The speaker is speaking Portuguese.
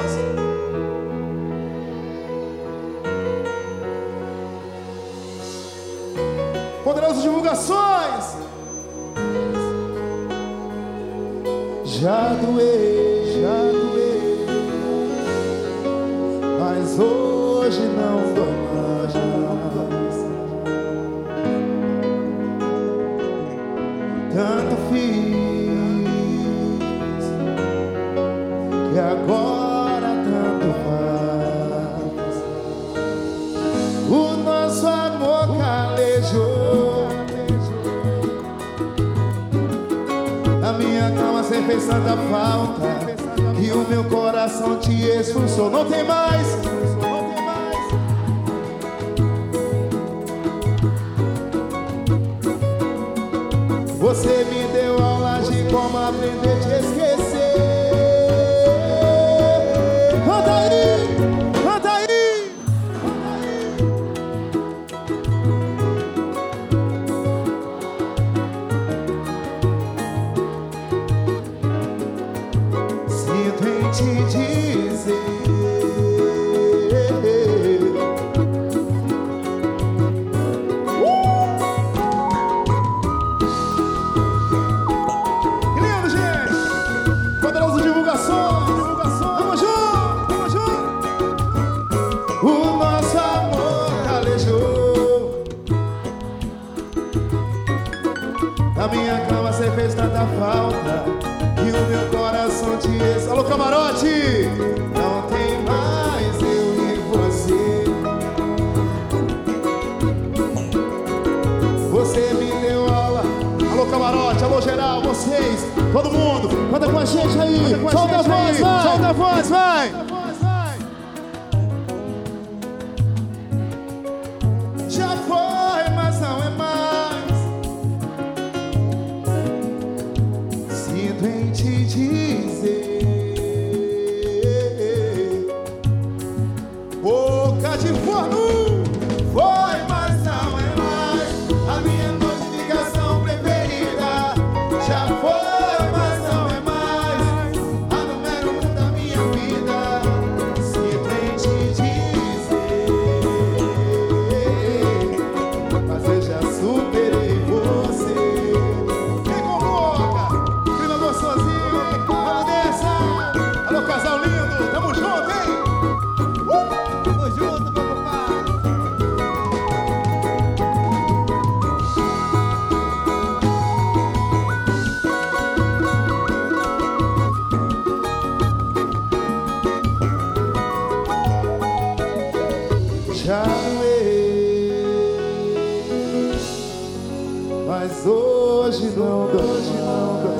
Poderosas divulgações. Já doeu, mas hoje não dói mais. Tanto fiz que agora tanto faz. O nosso amor calejou. A minha cama você fez tanta falta que o meu coração te expulsou. Não tem mais. Você me deu aula de como aprender a te esquecer. Canta aí, canta aí. Sinto em te dizer a minha cama você fez tanta falta que o meu coração te ex... Alô, camarote! Não tem mais eu e você. Você me deu aula. Alô, camarote, alô, geral, vocês, todo mundo, canta com a gente aí. Solta a voz, vai! Solta a voz, vai! Já foi, mas não é mais. Sinto em te dizer, boca de forno. Foi, mas não é mais a minha notificação preferida. Já foi, mas não é mais a número 1 da minha vida. Sinto em te dizer, mas eu já superei você. Quem convoca? Clima gostosinho, Vanessa. Alô, casal lindo, tamo junto, hein? Tamo junto, meu papai. Já doeu, mas hoje não dói.